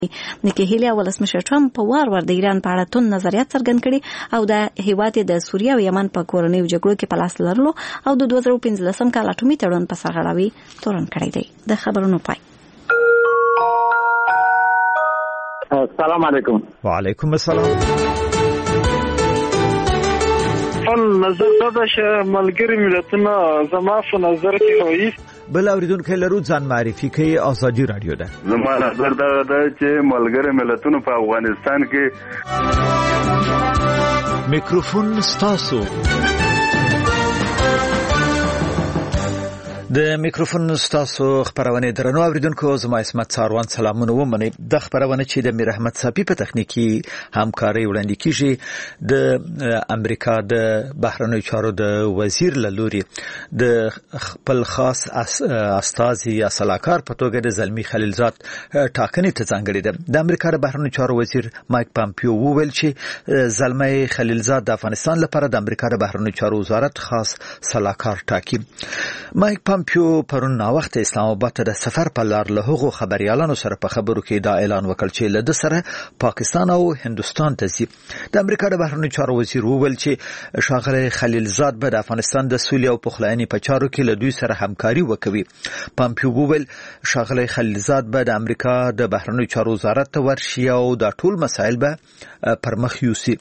نکي هیلیا ولسمشر ټرمپ په وار د ایران په اړه تون نظریات څرګند کړي او د هیواد د سوریه او یمن په کورنیو جګړو کې په لاس لرلو او د 2015 کال اټومي تړون په سرغړاوي تورن کړی دی. د خبرونو پای. السلام علیکم. وعلیکم السلام. نظر دا چې ملګری ملتونه زما په نظر کې وایي بل اوریدونکو لرو ځان معرفي کوي. آزادي رادیو ده. زما نظر دا چې ملګری ملتونه په افغانستان کې میکروفون ستاسو. د میکروفون ستاسو خبرونه درنو اوریدونکو زما اسمت ساروان سلامونه ومني. د خبرونه چې د میر احمد صافي په تخنیکی همکاري وړاندې کیږي د امریکا د بهرنیو چارو د وزیر لوري د خپل خاص استازي یا سلاکار په توګه د زلمی خلیلزاد ټاکنې ته ځانګړي ده. د امریکا د بهرنیو چارو وزیر مایک پامپیو وویل چې زلمی خلیلزاد د افغانستان لپاره د امریکا د بهرنیو چارو وزارت خاص سلاکار ټاکي. مایک پامپیو پرون نا وخت اسلام آباد ته د سفر په لار له هغو خبريالانو سره په خبرو کې دا اعلان وکړ چې له سره پاکستان او هندستان ته ځي. د امریکا د بهرنیو چارو وزیر وویل چې ښاغلی خلیلزاد به د افغانستان د سولې او پخلاینې په چارو کې له دوی سره همکاري وکوي. پامپیو وویل ښاغلی خلیلزاد به د امریکا د بهرنیو چارو وزارت ته ورشي او دا ټول مسایل به پر مخ یوسي.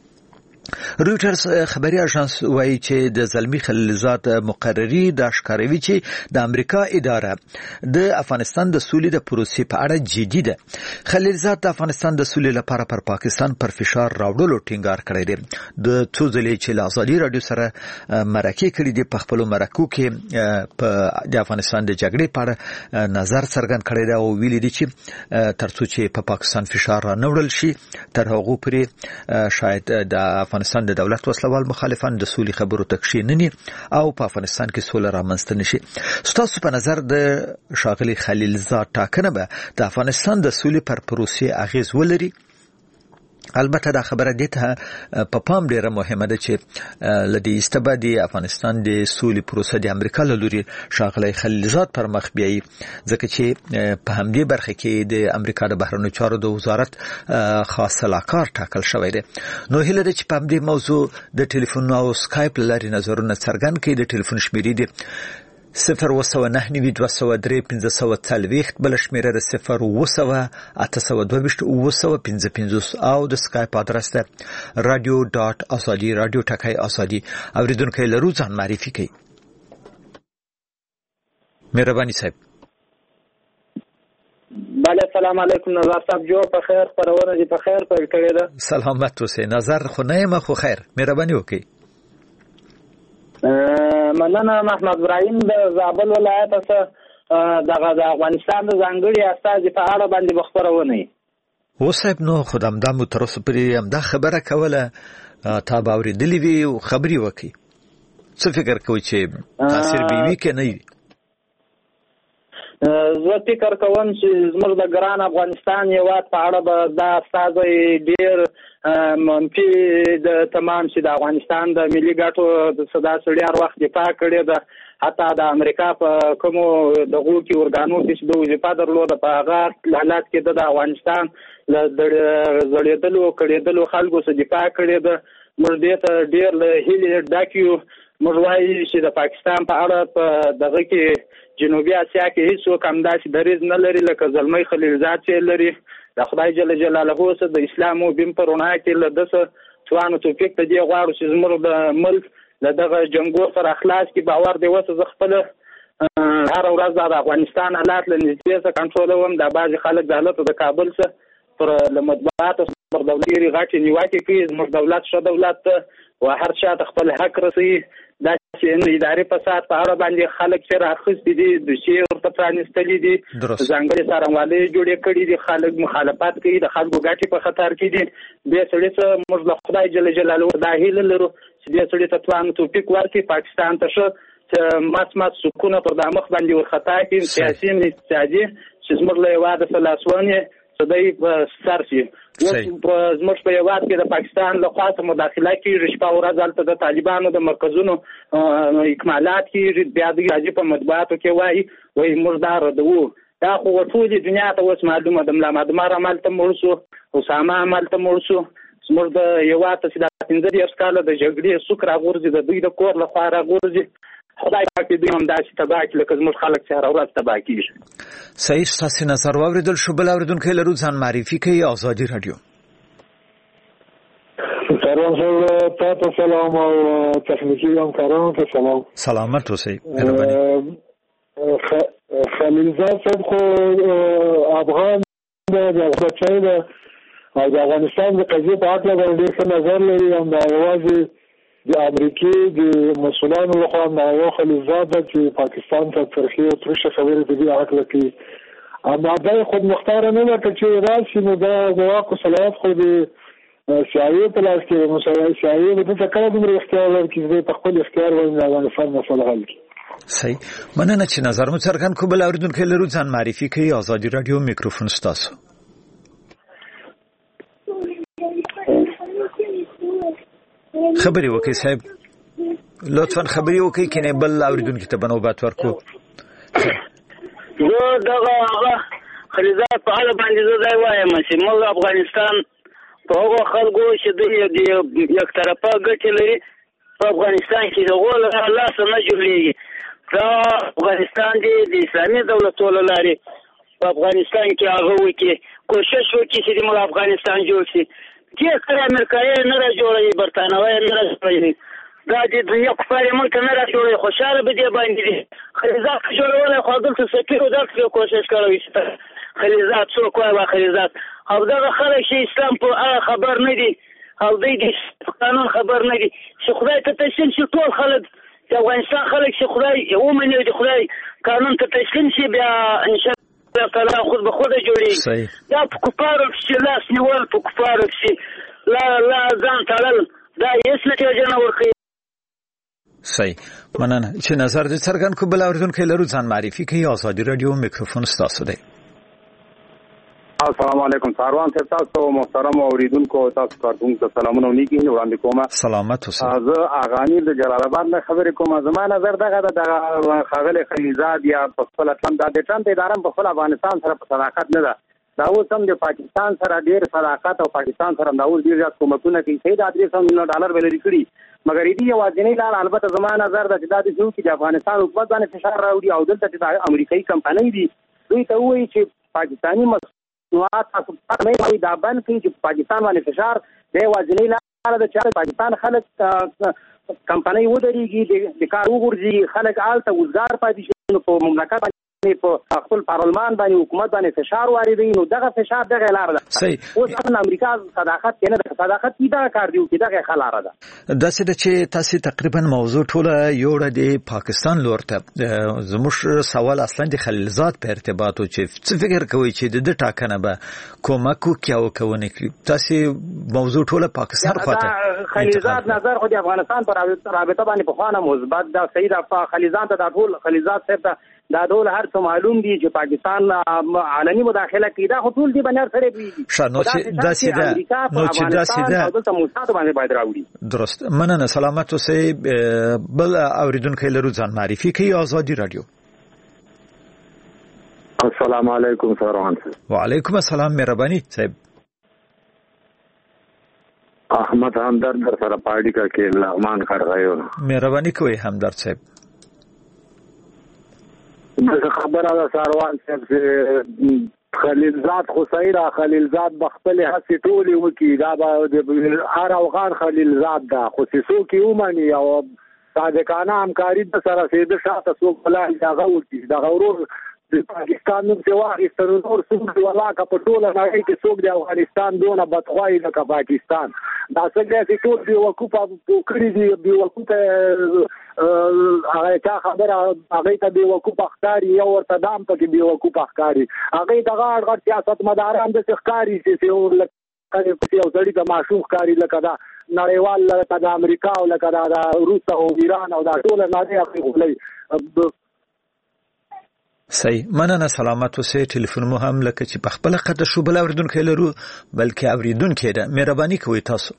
رویټرز خبري اژانس وایي چې د زلمی خلیلزاد مقرری د ښکاروي چې د امریکا اداره د افغانستان د سولې د پروسې په اړه جدي ده. خلیلزاد د افغانستان د سولې لپاره پر پاکستان پر فشار راوړلو ټینګار کړی دی. د څو ځلې چې له آزادي رادیو سره مرکه کړې دي په خپل مرکو کې په د افغانستان د جګړې په اړه نظر څرګند کړی دی او ویلي دي چې ترڅو چې په پاکستان فشار را نوړل شي تر هغه پورې شاید د افغانستان د دولت وسلوال مخالفان د سولې خبرو ته کښینني او په افغانستان کې سوله رامنځته نشي. ستاسو په نظر د ښاغلي خلیلزاد ټاکنه به د افغانستان د سولې پر پروسې اغیز ولري؟ البته دا خبره دته په پام ډیره مهمه ده چې لدی استبادي افغانستان د سولې پروسه د امریکا له لوري ښاغلی خلیلزاد پر مخ بیایي ځکه چې په همدې برخه کې د امریکا د بهرنیو چارو د وزارت خاص سلاکار ټاکل شوی دی. نو هیله ده چې په همدې موضوع د ټلیفون او سکایپ لاري نظرونه څرګند کړي. د ټلیفون شمیرې دي 029923540 بل شمیره 0208225 او د سکایپ ادرس ده radio.azadi radio ټکای ازادي. اوریدونکو لرو ځان معرفي کړئ. مهرباني صاحب. بله سلام علیکم نظر صاحب جو په خیر پرونه دي په خیر پر کړی ده. سلامت اوسئ نظر خو نه یم خو خیر مهرباني وکړئ. مننه محمد ابراهیم د زابل ولایت څخه د افغانستان د ځانګړي استازي په اړه باندې بخبرونه و صاحب. نو خدام د مو تر اوسه پرې هم دا خبره کوله تا به اورېدلې وي او خبري وکړي. څه فکر کوئ چې تاثیر به وي که نه وي؟ زه فکر کوم چې زموږ د ګران افغانستان هیواد په اړه به دا استازی ډېر منفي د تمام چې د افغانستان د ملي ګټو د صدا سړي هر وخت دفاع کړې ده. حتی د امریکا په کومو دغو کې ارګانو کې د وظیفه درلوده په هغه حالات کې د افغانستان له زړېدلو کړېدلو خلکو څخه دفاع کړې ده. موږ دې ته ډېر له هیلې ډک یو. موږ وایو چې د پاکستان په اړه په دغه کې جنوبي اسیا کې هیڅوک همداسې دریځ نه لري لکه زلمی خلیلزاد چې لري. د خدای جل جلاله څخه د اسلام او دین په رڼا کې له دسه څوانو توفیق ته دی غواړو چې زموږ د ملک له دغه جنگو سره اخلاص کې باور دی وسه زه خپل هر ورځ د افغانستان حالات له نږدې سره کنټرولوم. د بعضې خلک د حالت د کابل څخه پر له مطبوعاتو پر دولتي غټې نیوکې کوي. زموږ دولت ښه دولت او هر چا ته خپل حق رسوي. دا چې اداري فساد په اړه باندې خلک چې راخستي دي د شی ورته پرانستلي دي ځانګړي څارنوالۍ جوړې کړي دي. خلک مخالفت کوي د خلکو ګټې په خطر کې دي. دې سړي څه موږ له خدای جل جلاله دا هیله لرو چې دې سړي ته توان توفیق ورکړي پاکستان ته ښه مات سکونه پر د مخ باندې ورخطا کړي سیاسي اقتصادي چې زموږ له هېواده څخه لاسوهنې صدی سر شي. زموږ په هېواد کې د پاکستان له خوا څخه مداخله کېږي. شپه ورځ هلته د طالبانو د مرکزونو اکمالات کېږي. بیا د راځي په مطبوعاتو کې وایي موږ دا ردوو. دا خو ټولې دنیا ته اوس معلومه ده. ملا مدمر همالته مړ شو، اسامه همالته مړ شو. زموږ د هېواد ته چې دا 15 کاله د جګړې سوک راغورځي، د دوی د کور لخوا راغورځي. خدای پاک دې دوی هم داسې تباه کړي لکه زموږ خلک چې هره ورځ تباه کېږي. صحیح، ستاسې نظر واورېدل شو. بل اورېدونکی لرو، ځان معرفي کوي. ازادي راډیو. سلام تاسو سلام او تخنیکی همکارانو ته سلام. سلامت اوسئ. مهرباني. خلیلزاد صاحب خو افغان دی، د بچی دی او د افغانستان د قضیې په هکله باندې ډېر ښه نظر لري. همدا یوازې د امریکې د مسؤلانو لخوا همدا یو خلیلزاد ده چې پاکستان ته ترخې او ترشه خبرې په دې هکله کوي. همدا دی خودمختاره نه ده، که چې راشي نو دا د واک او صلاحیت خو د CIA په لاس کې نو CIA به دلته کله دومره اختیار ورکړي چې په خپل اختیار باندې د افغانستان مسله حل کړي. صحیح، مننه چې نظر مو څرګند کړ. بل اورېدونکی لرو، ځان معرفي کوي. ازادي راډیو، میکروفون ستاسو. خبرې وکړئ صاحب، لطفا خبرې وکړئ، کنه بل اورېدونکي ته نوبت ورکړو. زه دغه خلیلزاد په اړه باندې زه دا وایم چې موږ افغانستان په هغو خلکو چې دوی د یک طرفه ګټې لري په افغانستان کې د غول لاسه نه جوړېږي. دا افغانستان دی د اسلامي دولتونو له لارې په افغانستان کې هغه وکړي، کوشش وکړي چې موږ افغانستان جوړ شي. چې کله امریکایي نه را جوړوي، برتانوي نه را جوړوي، دا د دنیا کفار یې موږ ته نه را جوړوي. خوشحاله به دې باندې دي. خلیلزاد جوړولی خو دلته سفیر داسې کوشش کړی چې خلیلزاد څوک وایي خلیلزاد. او دغه خلک چې اسلام په اړه خبر نه دي او دوی د قانون خبر نه دي چې خدای ته تسلیم شي. ټول خلک د افغانستان خلک چې خدای ومني، د خدای قانون ته تسلیم شي، بیا انشاءالله تعالی خود به خود جوړېږي. دا په کفارو کښې لاس نیول، په کفارو کښې لا ځان تړل، دا هېڅ نتیجه نه ورکوي. صحیح، مننه چې نظر دې څرګند کړو. بل اورېدونکی لرو، ځان معرفي کوي. ازادي راډیو، میکروفون ستاسو دی. السلام علیکم ساروان صاحب، تاسو محترم اوریدونکو، تاسو کارکونکو ته سلامونه او نیکی وړاندې کوم. سلامت اوسئ. زه اغانی د جلال آباد نه خبرې کوم. زما نظر دغه د ښاغلی خلیلزاد یا په خپل ټرمپ د ټرمپ اداره په خپل افغانستان سره په صداقت نه ده. دا اوس هم د پاکستان سره ډېر صداقت او پاکستان سره دا اوس ډېر زیات کومکونه کوي. صحیح د $300 میلیون به لري کړي، مګر دې یوازینۍ لار البته زما نظر ده چې دا د څو کې د افغانستان حکومت باندې فشار راوړي او دلته چې د امریکایي کمپنۍ دي دوی ته وایي چې پاکستاني نوات تاسو په دا باندې کې چې پاکستان باندې فشار دی واځنی لاره د چا پاکستان خلک کمپنۍ ودرېږي، د کار وګورځي، خلک آلته وزګار پاتې شي، په مملکت باندې په خپل پارلمان باندې حکومت باندې فشار واردوي. نو دغه فشار دغه لاره ده. اوس هم امریکا صداقت کنه د صداقت کی دا کار دی چې دغه خلاره ده. داسې د چې تاسو تقریبا موضوع ټوله یوړه د پاکستان لورته. زموږ سوال اصلا د خلیلزاد په ارتباط او چې څه فکر کوي چې د ټاکنه به کومک کوي او کوونه کوي. تاسو موضوع ټوله پاکستان خواته خلیلزاد نظر خو د افغانستان پر رابطه باندې په خوانه مثبت دا صحیح ده. خلیلزاد ته د ټول خلیلزاد صاحب دا ډول هر څه معلوم دي چې پاکستان عالمي مداخله کوي. دا ټول دي بنر سره پیږي. نو چې داسې ده دلته موساد باندې باید راوړي. درست، مننه. سلامت اوسئ. بل اوریدونکی لرو، ځان معرفي کوي. ازادي راډیو. السلام علیکم ساروان صاحب. وعلیکم السلام. مهرباني صاحب. احمد همدرد در سره پاړی کا کې لغمان خرغایو. مهرباني کوي همدرد صاحب. دغه خبره ده ساروان صاحب چې خلیلزاد خو صحیح ده، خلیلزاد بخپل هڅې ټولې وکړي، دا به هر افغان خلیلزاد ده، خو چې څوک یې ومني او صادقانه همکاري د سره سیده شاته څوک ولاړ دغه وکړي. دغه ورور د پاکستان نوم چې واخیسته نو نور څوک دی ولاکه په ټوله نړۍ کې څوک د افغانستان دونه بدخوایي لکه پاکستان. دا څنګه چې ټول بېوقوفه کړي دي، بېوقوفه هغه چا خبره هغې ته بېوقوفه ښکاري، یو ورته دام پکې بېوقوفه ښکاري، هغې ته غاړ غټ سیاستمداران داسې ښکاري چې یو سړي ته معشوق ښکاري لکه دا نړیوال، لکه د امریکا او لکه د روس او ایران او دا ټوله نړۍ هغې غولوي. صحیح، مننه. سلامت اوسئ. ټلیفون مو هم لکه چې په خپل قطع شو. بل اوریدونکی لرو، بلکې اوریدونکی ده. مهرباني کوئ تاسو.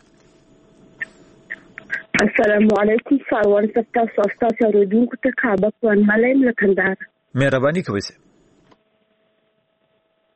السلام علیکم ساروان صاحب، تاسو اوریدونکو ته کعبه کوان ملایم له کندهار. مهرباني کوئ.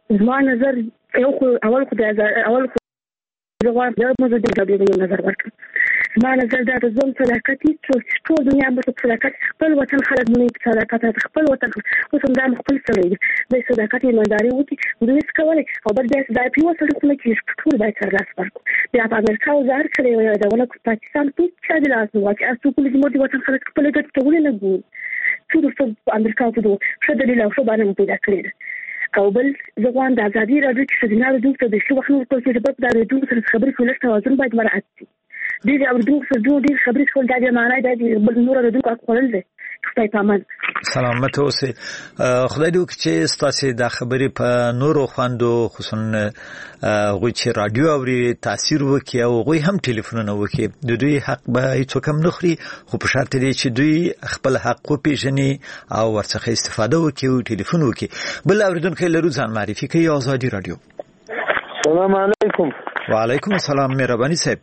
زما نظر اول خو زغوان د موضوع د نظر ورکړم. زما نظر دا د ژوند صداقت ټول دنیا به صداقت خپل وطن خلک مونږ صداقت خپل وطن اوس هم دا خپل سره د صداقت ایمانداري وکړي دوی څه کوي او بل دا په وسه خپل کې ټول باید ترلاسه ورکړي. بیا په امریکا او زار کړي دا ونه پاکستان ته چې د لاسو واکه اسو په دې وطن خلک خپل ګټه ټول نه ګوري ټول په امریکا ته دوه څه دلیل او څه باندې پیدا کړی او بل زغوان د ازادي راډیو کې سدنال دوی ته د شو وخت نو چې په دا د دوی سره خبرې کولای توازن باید مراعات شي. دې او دوی سره دوی خبرې کول دا د معنی د بل نور د دوی کولل دي. خدای پامان سلامت اوسه. خدای دې وکړي چې ستاسو د خبرې په نورو خواندو خصوصا غوي چې رادیو اوري تاثیر وکي او غوي هم ټلیفونونه وکي د دوی حق به هیڅ کم نخري خو په شرط دی چې دوی خپل حق او پیژني او ورڅخه استفاده وکي او ټلیفون وکي. بل اوریدونکو لرو ځان معرفي کوي آزادي رادیو. السلام علیکم. وعلیکم السلام مهرباني صاحب.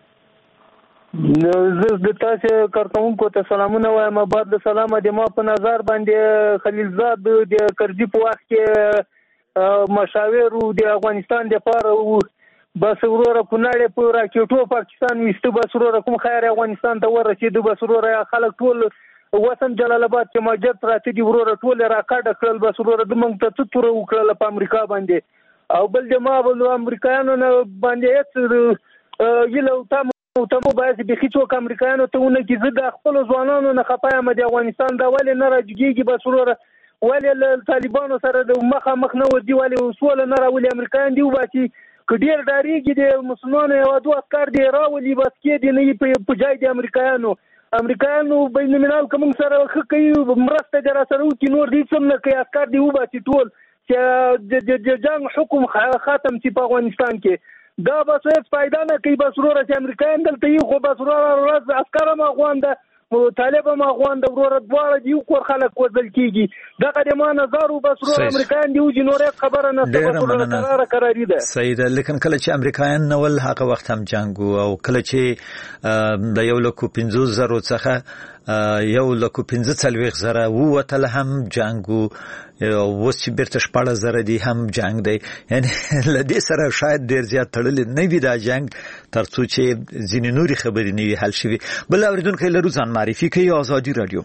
زه د تاسو کارکونکو ته سلامونه وایم. بعد د سلام د ما په نظر باندې خلیلزاد د کرزي په وخت کې مشاور د افغانستان د پاره بس وروره کوناړي په راکټو پاکستان وستو بس وروره کوم خیر افغانستان ته ورسېد بس وروره خلک ټول وطن جلال آباد کې ماجد پراته دي وروره ټول راکټ کړل بس وروره د موږ ته تور وکړل په امریکا باندې او بل د ما بل امریکایانو نه باندې یلو تم ته باید به هیڅوک امریکایانو ته ونه کې زه د خپل ځوانانو نه خپایم د افغانستان د ولې نه راځيږي بس وروره ولې طالبانو سره د مخ نه ودی ولې وسول نه راولي امریکایان دی وباسي کډیر داریږي د مسلمانانو یو دوه کار دی راولي بس کې دی نه په جای د امریکایانو بین الملل کوم سره کوي مرسته در سره وکي نور دي څوم نه کوي اسکار دی وباسي ټول چې د جنگ حکم ختم شي په افغانستان کې دا بس هیڅ فائدہ نه کوي بس وروره چې امریکایان دلته یو خو بس وروره عسكر ما غونده طالب ما غونده وروره دواړه یو کور خلک وزل کیږي دغه د ما نظر بس وروره امریکایان دی وجه نورې خبره نه قراري ده. صحیح ده. لیکن کله چې امریکایان نول هغه وخت هم جنگو او کله چې د 1,50,000 څخه 1,45,000 ووتل هم جنگو اوس چې بیرته 14,000 دي هم جنگ دی. یعنی لدې سره شاید ډیر زیات تړل نه وي دا جنگ ترڅو چې ځینې نوري خبرې نه وي حل شي. بل اوریدونکو لرو ځان معرفي کوي آزادي رادیو.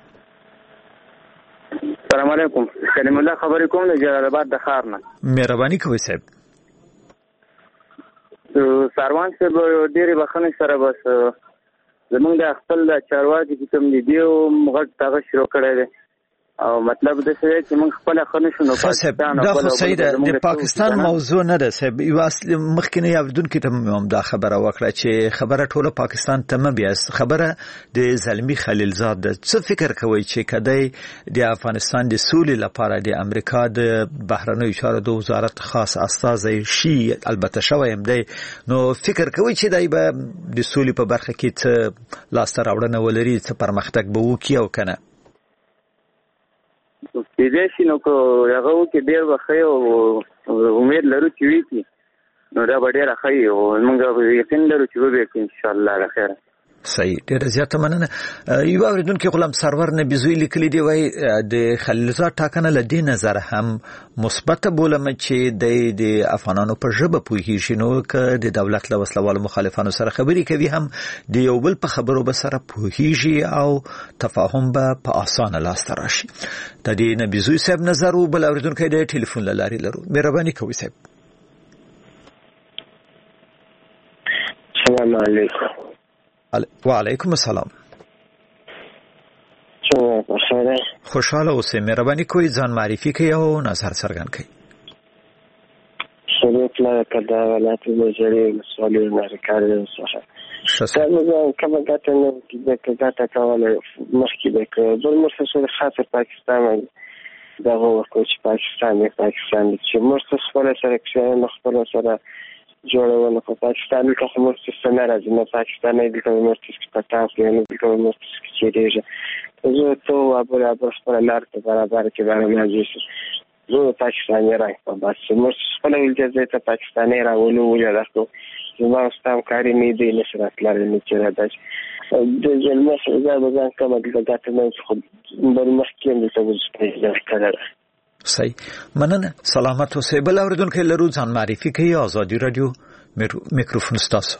السلام علیکم. کلیم الله خبرې کوم د جلال آباد د ښار نه. مهرباني کوئ صاحب. ساروان صاحب ډېرې بخښنې سره بس زمونږ د خپل چارواکي چې کوم دي دیو غټ تاغه شروع کړی دی او مطلب د څه چې موږ خپل خنشو نو پاکستان دا خو صحیح ده. د پاکستان موضوع نه ده صاحب. یو اصل مخکنی اوریدونکو ته هم دا خبره وکړه چې خبره ټوله پاکستان ته نه بیاست خبره د زلمی خلیلزاد ده. څه فکر کوي چې کدی د افغانستان د سولې لپاره د امریکا د بهرنیو چارو د وزارت خاص استازی شي البته شوی هم دی نو فکر کوي چې دای به د سولې په برخه کې څه لاسته راوړنه ولري څه پرمختګ به وکړي او کنه دې شي نو کو هغه کې ډېر وخی او امید لرو چې وي کی نو دا ډېر ښه او موږ یقین لرو چې به ان شاء الله خیر. صحیح. ډېر زیاته مننه. یو اوریدونکو غلام سرور نه بيزوي لیکلي دی وای د خلیلزاد ټاکنه لدی نظر هم مثبت بولم چې د افغانانو په ژبه پوهیږي نو ک د دولت له وسلوالو مخالفانو سره خبري کوي هم د یو بل په خبرو به سره پوهیږي او تفاهم به په اسانه لاس راشي. د دې نه بيزوي صاحب نظر او بل اوریدونکو د ټلیفون لاري لرو. مهرباني کوئ صاحب. السلام علیکم. وعلیکم السلام. خوشحاله اوسئ. مهرباني کوئ ځان معرفي کړئ او نظر څرګند کړئ. شروط لا کدا ولایت وزیری مسؤل امریکا څخه شته کومه ګټه نه ګټه کوله مخکې د بل مرسته خاطر پاکستان دا ورکو چې پاکستان چې مرسته خپل سره کې خپل سره جوړونه په پاکستان کې کوم مرسته نه راځي نو پاکستان نه کوم مرسته کې پټاس نه کوم مرسته کې دیږي زه ته ابر خپل لار ته برابر کې باندې زه پاکستان راځم په بس مرسته خپل اجازه ته پاکستان راولو ولرته زما ستام کاری نه دی نشرات لري نه چې راځي د جلمه سره دا ځان کوم د ګټه نه خو بل مخکې د توګه کړل. صحیح مننه سلامت اوسئ. بل اوریدونکو لرو ځان معرفي کوي. آزادي رادیو میکروفون ستاسو.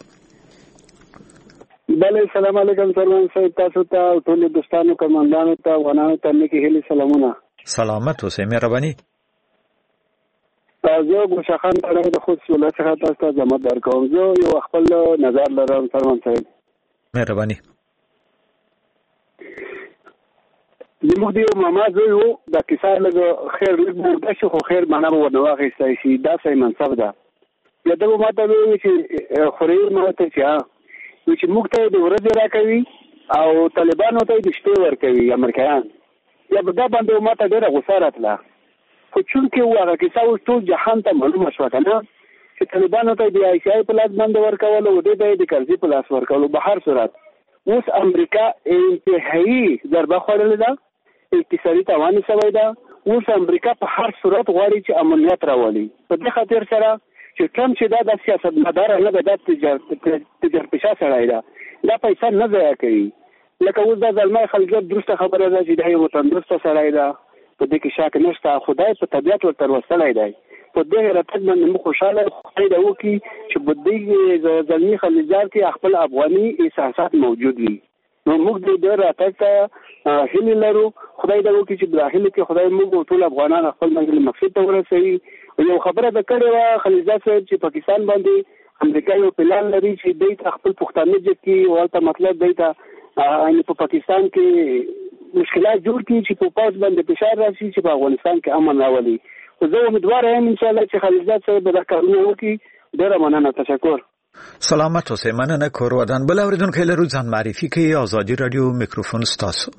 بله سلام علیکم سرمان صاحب، تاسو ته ټول دوستانو کمانډانو ته ونانو ته نیکی هیلې سلامونه. سلامت اوسئ. مهرباني. زه ګوشخان طرف د خود ولایت څخه تاسو ته زحمت درکوم. زه یو خپل نظر لرم سرمان صاحب. مهرباني. زموږ د یو ماما زوی و، دا کیسه لږ خیر لږ اوږده شي خو خیر معنا به ورنه واخیستی شي. دا صحیح منصب ده. بیا ده به ما ته وویل چې خوریر ما ته چې موږ ته د ورځې راکوي او طالبانو ته د شپې ورکوي امریکایان. یا به دا باندې ما ته ډېره غوسه راتله. خو چونکې هغه کیسه اوس ټول جهان ته معلومه شوه که نه چې طالبانو ته د آی سی آی په لاس باندې ورکول او دې ته یې د کرزي په لاس ورکول. په هر صورت اوس امریکا انتهایی ضربه خوړلې ده، اقتصادي تاوان یې شوی ده. اوس امریکا په هر صورت غواړي چې امنیت راولي. په دې خاطر سره چې ټرمپ چې دا د سیاستمدار نه ده، دا تجارتپیشه سړی ده، دا پیسې نه ضایع کوي. لکه اوس دا زلمی خلګیت درسته خبره ده چې دا یو وطندوسته سړی ده، په دې کې شک نشته. خدای په طبیعت ورته وروستلی دی. په دې راتګ باندې موږ خوشحاله خدای دا وکړي چې په دې زلمي خلیجار کې خپل افغاني احساسات موجود وي. نو موږ دې راتګ ته هیلې لرو. خدای دا وکړي چې داخلي کې خدای موږ ټول افغانان خپل منځلي مقصد ته ورسوي. یو خبره ده کړې وه خلیجار صاحب چې پاکستان باندې امریکا یو پلان لري چې دوی ته خپل پښتانه جګ کړي او هلته مطلب دوی ته په پاکستان کې مشکلات جوړ کړي چې په پوځ باندې فشار راشي چې په افغانستان کې امن راولي. خو زه امیدواره یم انشاءالله چې خلیجار صاحب به دا کارونه وکړي. ډېره مننه، تشکر. سلامت اوسئ. مننه کور ودان. بل اوریدونکو لرو ځان معرفي کوي. آزادي رادیو میکروفون ستاسو.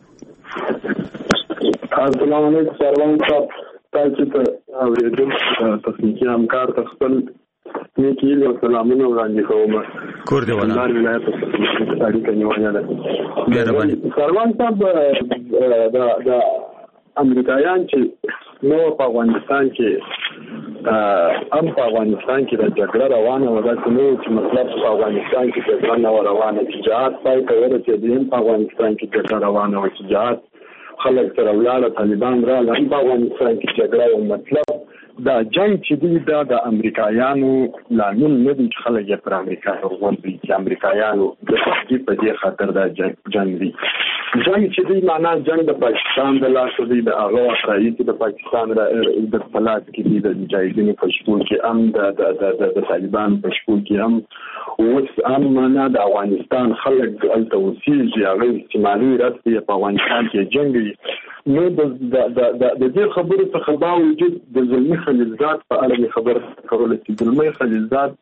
السلام علیکم سرمان صاحب، تاسو ته اوریدونکو تخنیکي همکار ته خپل نیکی هیلې او سلامونه وړاندې کوم. کور دې ودان. کندهار ولایت څخه اړیکه نیولې ده. مهرباني. سرمان صاحب د امریکایان چې نو په افغانستان کې په افغانستان کې د جګړه روانه وه، داسې نه و چې مطلب په افغانستان کې جګړه نه وه روانه، چې جهاد پای ته ورسېد. هم په افغانستان کې جګړه روانه وه چې جهاد خلک سره ولاړه، طالبان راغله. هم په افغانستان کې جګړه وه. مطلب دا جنګ چې دی دا د امریکایانو لامل نه دی چې خلک یې پر امریکا ورغورځوي، چې امریکایانو د تحقیق په دې خاطر دا جنګ دی. جنګ چې دی معنا جنګ د پاکستان د لاسه دی، د هغه رئیس د پاکستان د پلاس کې دی، د مجاهدینو په شکول کې هم د طالبان په شکول کې هم اوس هم معنا د افغانستان خلک هلته اوسېږي، هغه استعمالي رد دی په افغانستان کې جنګ وي. نو د دې خبرو څخه باوجود د زلمي خلیلزاد په اړه مې خبره کوله چې زلمي خلیلزاد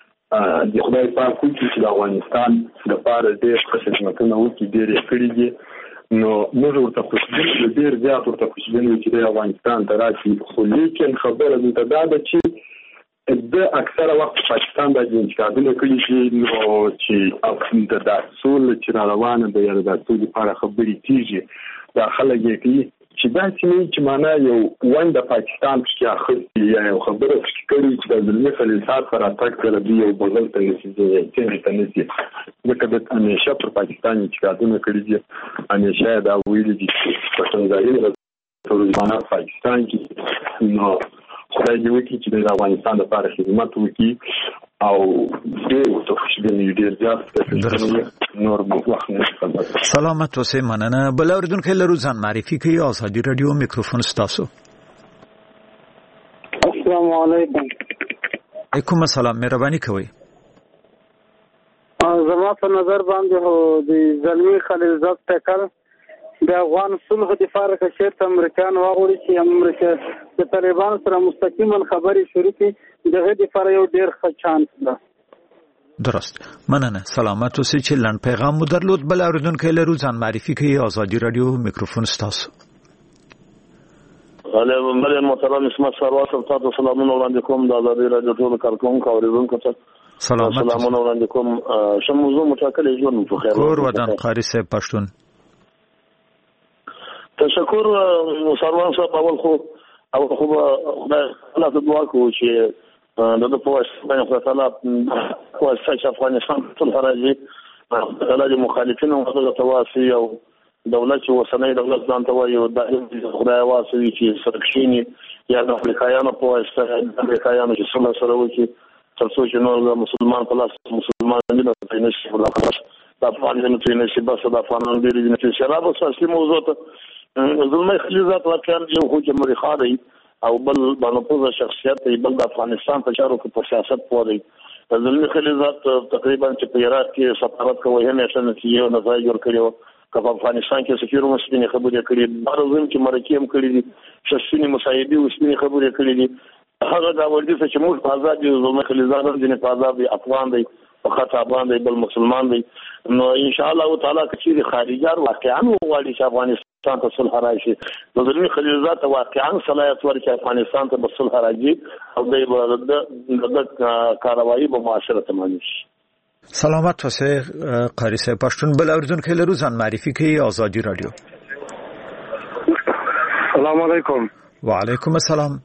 د خدای پاک وکړي چې د افغانستان لپاره ډېر ښه خدمتونه وکړي، ډېر یې کړي دي. نو موږ ورته خوشبین یو، ډېر زیات ورته خوشبین یو چې د افغانستان ته راشي. خو لیکن خبره دلته دا ده چې د اکثره وخت پاکستان باندې انتقادونه کړي دي، نو چې د سولې چې را روانه ده یا د سولې لپاره خبرې کېږي، دا خلک یې کوي چې داسې نه چې معنا یو ونډه پاکستان پکې اخیستې یا یو خبره پکې کړې چې د زلمي خلیلزاد سره راتګ سره دوی یو بغل ته نشي څنګه ته نشي. ځکه د همیشه پر پاکستان انتقادونه کړي دي، همیشه یې دا ویلي دي چې په څنګه طالبان پاکستان کې نو خدای دې وکړي چې د افغانستان لپاره خدمت وکړي او ډېر ورته خوشبین یو، ډېر زیات نور وخت نه. سلامت اوسئ. مننه. بل اوریدونکو لرو ځان معرفي کوي. آزادي رادیو میکروفون ستاسو. السلام علیکم. علیکم السلام. مهرباني کوئ. زما په نظر باندې د زلمي خلیلزاد ټکر د افغان صلح لپاره که چېرته امریکایان وغواړي چې امریکا د طالبانو سره مستقیما خبرې شروع کړي، د هغې لپاره یو ډېر ښه چانس ده. درست. مننه. سلامت اوسئ. چې لنډ پیغام مو درلود. بل اوریدونکو لرو ځان معرفي کوي. آزادي رادیو میکروفون ستاسو. بله محترم اسمت سروان صاحب، تاسو سلامونه وړاندې کوم. د آزادي رادیو ټولو کارکوونکو او اوریدونکو ته سلامونه وړاندې کوم. ښه موضوع مټاکلې ژوند په خیر. کور ودان قاري صاحب پښتون. تشکر سروان صاحب. اول خو خدای الله ته دعا کوو چې د په واسطه خدای تعالی په واسطه چې افغانستان ټول راځي، تعالی د مخالفینو هغه تواسي او دولت چې وسنۍ دولت ځان ته وایي د خدای واسوي چې سرکشيني یا د افریقایانو په واسطه د افریقایانو چې څنګه سره وکړي تر څو چې نور مسلمان په لاس مسلمان نه پاتې نشي خلاص د افغان نه پاتې نشي بس د افغانانو ډېر دي چې شراب او اصلي موضوع ته زلمي خلیزات واقعا یو خو مرخاري او بل باندې شخصیت بل د افغانستان په چارو کې په سیاست پوري زلمي خلیزات تقریبا چې په عراق کې سفارت کوي همیشه چې یو نظر جوړ کړو په افغانستان کې سفیر مسلمانې خبرې کړې بارزم چې مرکه هم کړې دي شخصي مصاحبي وسپینې خبرې کړې دي هغه دا ولدي چې موږ په آزاد دي زلمي خلیزات هم دي په آزاد دي افغان دي په خاطر باندې بل مسلمان دي نو ان شاء الله تعالی چې خارجيار واقعا وغواړي چې افغانستان ته صلح راشي نو زلمي خلیزات واقعا صلاحیت ورکړي افغانستان ته صلح راځي او د کاروایی په معاشره تمامي شي سلامت واسه قاری صاحب پښتون بل اوریدونکو لرو ځان معرفي کوي آزادي رادیو السلام علیکم وعلیکم السلام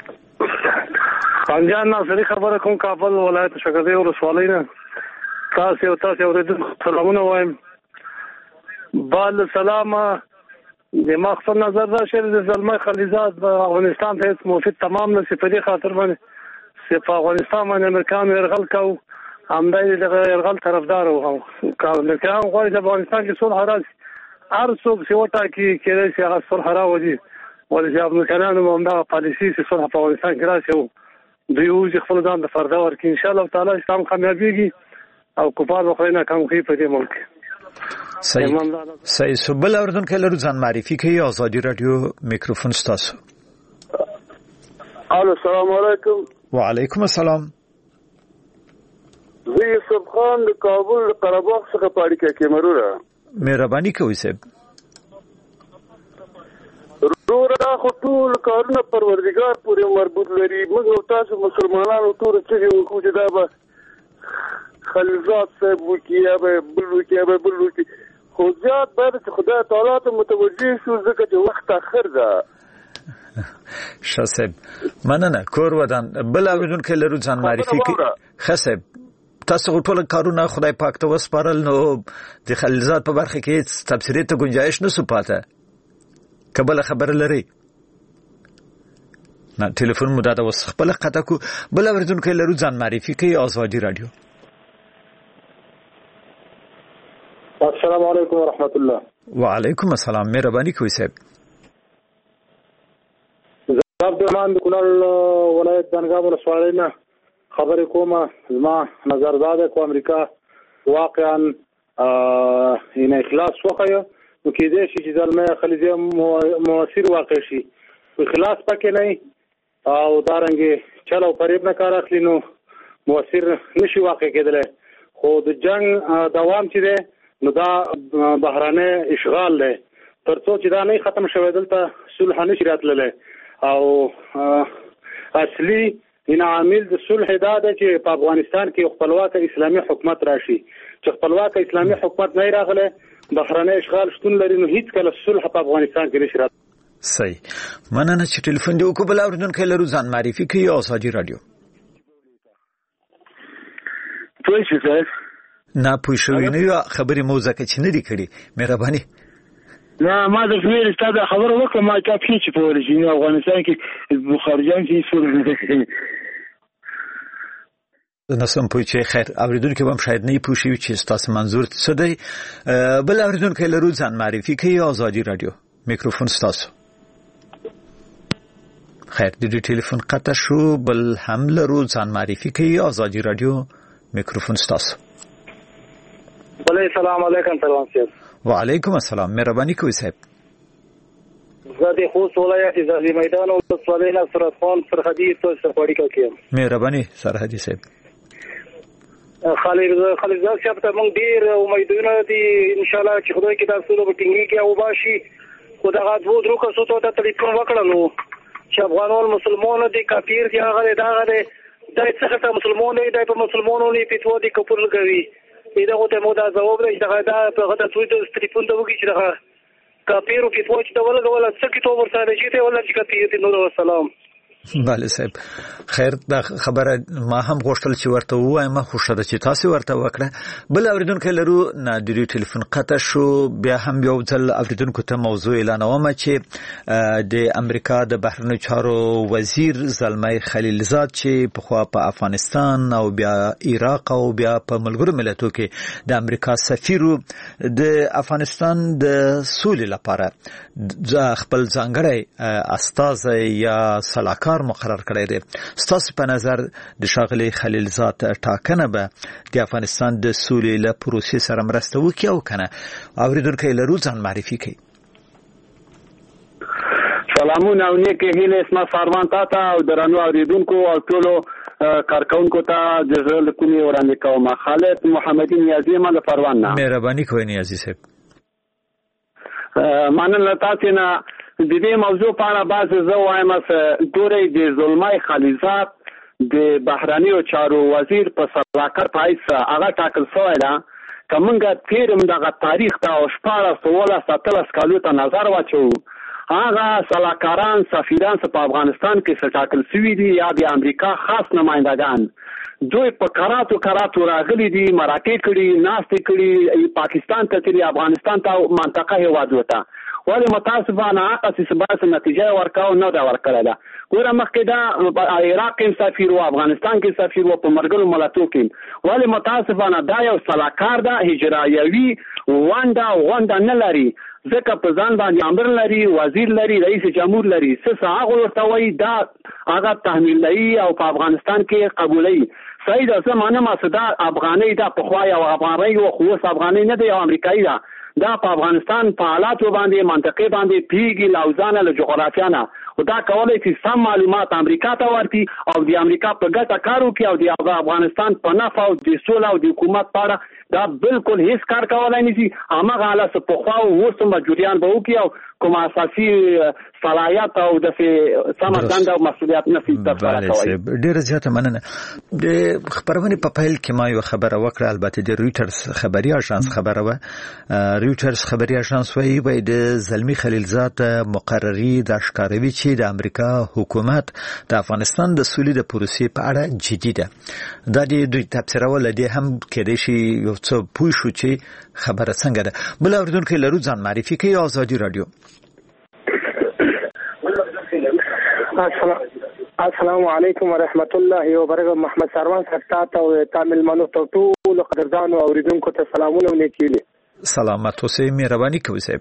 خانجان ناصری خبره کوم کابل ولایت شګردي ولسوالۍ نه تاسو اوریدونکو سلامونه وایم بال سلام د مخفل نظر را شر د زلمه خلیزات په افغانستان ته مفید تمام نشي په دې خاطر باندې چې په افغانستان باندې امریکایانو يرغل کو همدای د يرغل طرفدار وو امریکایان غواړي د افغانستان کې صلح راشي هر څوک چې وټا کې چې هغه صلح راوځي ولې امریکایانو هم دا پالیسي چې صلح په افغانستان کې راشي دوی یو خپل ځان د فردا ورکړي ان شاء الله تعالی اسلام کامیابیږي او کفار وخت نه کم خي په دې ملک صحیح سبل اوردونکو لرو ځان معرفي کوي آزادي رادیو میکروفون ستاسو الو السلام علیکم وعلیکم السلام زه یوسف خان د کابل قرهباغ څخه پاړی کې مروره مهرباني کوئ صاحب رورا خو ټول کارونه پروردګار پورې مربوط لري موږ تاسو مسلمانانو ټول چې وکړو چې دا به خلیزات صاحب وکیا به بل وکي خو زیات باید چې خدای تعالی ته متوجه شو ځکه چې وخت اخر ده شاسب مننه کور ودان بل اوریدونکو لرو ځان معرفي کوي خصب تاسو ټول کارونه خدای پاک ته وسپارل نو د خلیزات په برخه کې تفسیری ته گنجائش نه سو پاته قبل خبر لري نه ټلیفون مو دا وس خپل قطه کو بل اوریدونکو لرو ځان معرفي کوي آزادي رادیو السلام علیکم ورحمت الله وعلیکم السلام مهرباني کوئ صاحب عبد الرحمن کونړ ولایت دنګام ولسوالۍ نه خبرې کومه زما نظر دا ده چې امریکا واقعا ان اخلاص وکړي نو کې دې چې زلمه خلیزي موثر واقع شي اخلاص پکې نه او دارنګي چلو فریب نه کار اخلي نو موثر نشي واقع کېدل خو د جنگ دوام چې ده نو دا بهرانه اشغال ده ترڅو چې دا نه ختم شوی دلته صلح نشي راتللی او اصلي ان عامل د صلح دا ده چې په افغانستان کې خپلواک اسلامي حکومت راشي چې خپلواک اسلامي حکومت نه راغله بهرانه اشغال شتون لري نو هیڅ کله صلح په افغانستان کې نشي راتللی صحیح مننه چې ټلیفون دی وکړه بل اوریدونکو لرو ځان معرفي کوي آزادي رادیو پوه شئ نه پوه شوی نه یو خبرې مو ځکه چې نه دی کړی مهرباني نه ما د فیر ستاسو خبره وکړه ما کافي چې په ورشي افغانستان کې خارجان چې سور نسم پوه چې خیر اوریدونکو هم شاید نه پوه شي چې تاسو منظور څه دی بل اوریدونکو لرو ځان معرفي کوي آزادي رادیو میکروفون ستاسو خیر د دې ټلیفون قطع شو بل هم لرو ځان معرفي کوي آزادي رادیو میکروفون ستاسو بله سلام علیکم سلام صاحب وعلیکم السلام مهرباني کوئ صاحب زه د خوست ولایت زاهدي میدان ولسوالۍ نه سرحد خان سرحدي تاسو پاړی کوم مهرباني سرحدي صاحب خلیزات صاحب ته موږ ډیر امیدونه دي ان شاء الله چې خدای کې تاسو له ټینګي کې او باشي خدای غا دوه درو کسو ته ټلیفون وکړنو چې افغانان مسلمانان دي کافر دي هغه دغه د څه مسلمانان دي په مسلمانانو په توګه دي کفر لګوي دا ته مو دا جواب دی چې دا په غته توې د ټلیفون ته وږي چې دا کافیرو کې پوښتنه ولګول څه کې تو ورسره چې ته ولا چې کافیر دي نور سلام بله صاحب خیر دا خبره ما هم غوښتل چې ورته وایم خو شته چې تاسو ورته وکړه بل اوریدونکو لرو نادری ټلیفون قطع شو بیا هم یو ځل اوریدونکو ته موضوع اعلانوم چې د امریکا د بهرنیو چارو وزیر زلمی خلیلزاد چې په خوا په افغانستان او بیا عراق او بیا په ملګرو ملتونو کې د امریکا سفیر د افغانستان د سولې لپاره خپل ځانګړی استازی یا سلاکار مقرر کړی دی ستاسو په نظر د شاغلي خلیلزاد ټاکنه به د افغانستان د سولې له پروسې سره مرسته وکړي او کنه اوریدونکو لرو ځان معرفي کړي سلامونه او نیکه هیله اسما ساروان ته او درنو اوریدونکو او ټولو کارکونکو ته جزل کومي وړاندې کوم خالد محمدي نیازی مله پروان نه مهرباني کوئ نیازی صاحب مننه تاسو نه د دې موضوع په اړه باز زه وایم چې ګورې د زلمی خلیلزاد د بهرنیو چارو وزیر په صداقت پایس هغه ټاکل شوی دا کومه تیرم دغه تاریخ ته او 1417 کالو ته نظر واچو هغه سلاکاران سفیران په افغانستان کې ټاکل شوی دي یا د امریکا خاص نمائندگان دوی په کراتو راغلي دي مراکې کړي ناستې کړي پاکستان ته تیری افغانستان ته منطقه هیواد وته ولی متاسفانه اساس باس نتیجه ورکاو نه دا ورکړه دا ګوره مخکې دا عراق کې سفیر او افغانستان کې سفیر او په مرګلو ملاتړ کې ولی متاسفانه دا یو سلاکار دا هجرایوي واندا نه لري ځکه په ځان باندې امر لري وزیر لري رئیس جمهور لري څه هغه ورته وایي دا هغه تحمیل لري او په افغانستان کې قبولي صحیح ده زمانه ما صدا افغاني دا په خوا یو افغاني او خو افغاني نه دی امریکایي دا په افغانستان په حالات باندې منطقه باندې پیګي لوزانه له جغرافیانه او دا کولای شي سم معلومات امریکا ته ورتي او د امریکا په ګټه کارو کې او د افغانستان په نفع او د سولې او د حکومت لپاره دا بالکل هیڅ کار کولای نشي هغه حالت په خوا او وسم جریان به وکي او کوم اساسي صلاحیت او د سمندند او مسؤلیت نفي تطبیق کوي ډیر زیاته مننه د خبرونه په پیل کې ما یو خبره وکړه البته د رويټرز خبري اژانس خبره و رويټرز خبري اژانس وایي د زلمی خلیلزاد مقرری د ښکاروي چې د امریکا حکومت د افغانستان د سولې د پروسې په اړه جدي ده دا د دوی تفسیر ولدي هم کېدې شي یو څه پوه شو چې خبره څنګه ده بل اوریدونکو لرو ځان معرفي کوي آزادي رادیو السلام علیکم ورحمت الله وبرکاته محمد سروان سرتات او تامل منو ټول قدردان او اوریدونکو ته سلامونه ولیکي سلامت اوسئ مهرباني کوئ صاحب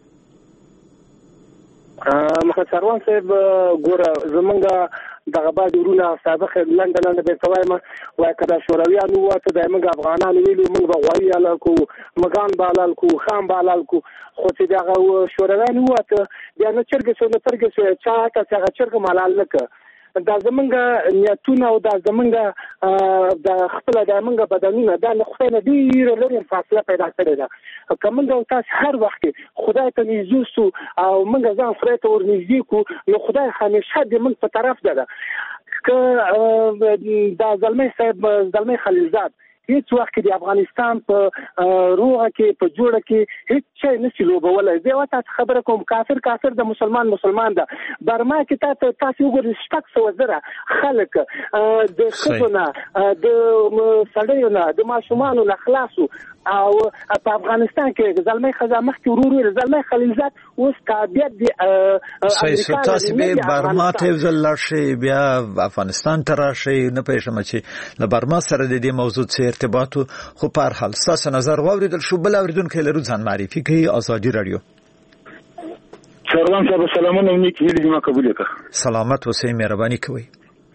محمد سروان صاحب ګوره زمونږه دغه بعد ورونه سابق لندن به سوایم وای کدا شورویانو واته د موږ افغانانو ویلو موږ غوړی الکو مګان بالالکو خام بالالکو خو چې دغه شورویانو واته بیا نه چرګ شو چا ته چرګ مالال لکه دا زمونږه نیتونه او دا زمونږه د خپل د موږ بدنونه دا له خدای نه ډیر لري فاصله پیدا کړې ده کومه تاسو هر وخت خدای ته نږدې او موږ ځان خدای ته ورنږدې کو نو خدای همیشه د موږ په طرف ده که دا زلمی خلیلزاد هیڅ وخت د افغانستان په روغه کې په جوړه کې هیڅ شي نشي لوبولای زه وته خبره کوم کافر د مسلمان ده برما کې تاسو وګورئ شپږ سو زره خلک د خزونه د سړیونه د ماشومان له خلاصو او په افغانستان کې زلمی خزامخ کې ورور زلمی خلیلزاد اوس تابع دي امریکا تاسو به برما ته ځلشي بیا افغانستان ته راشي نه پېښم چې له برما سره د دې موضوع څخه ارتباط خو په هر حال تاسو نظر واوریدل شو بل اوریدونکو لرو ځان معرفي کوي آزادي رادیو سروان صاحب سلامونه نیک هیله ما قبول کړه سلامت اوسئ مهرباني کوئ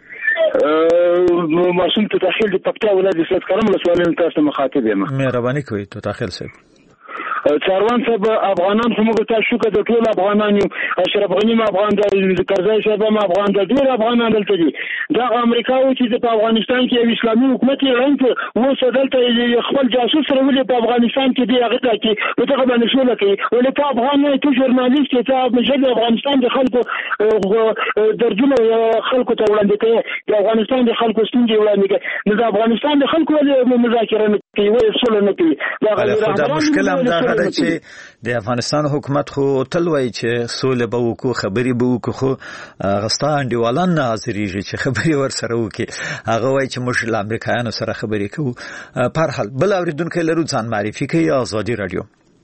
ماشوم ته تحلیل د پکتیا ولایت د سید کرم له سوالونو تاسو مخاطب یم مهرباني کوئ ته تحلیل صاحب سروان صاحب افغانان خو موږ ته شو کده ټول افغانان یو اشرف غنی افغان د کرزای صاحب افغان د ډیر افغانان دلته دي دا امریکا و چې په افغانستان کې اسلامي حکومت رنګ و سدلته خپل جاسوس سره ولې په افغانستان کې دی هغه کې په هغه باندې شو لکه ولې په افغان نه ته ژورنالیست ته مجله افغانستان د خلکو درجه خلکو ته وړاندې کوي د افغانستان د خلکو ستونزې وړاندې کوي نو د افغانستان د خلکو ولې مذاکره نه کوي وایي سول نه کوي دا مشکل هم دا ده چې د افغانستان حکومت خو تل وایي چې سولې به وکړو خبرې به وکړو خو غستا انډیوالان نه حاضرېږي چې خبرې ورسره وکړي هغه وایي چې موږ له امریکایانو سره خبرې کوو په هر حال بل اورېدونکی لرو ځان معرفي کوي آزادي رادیو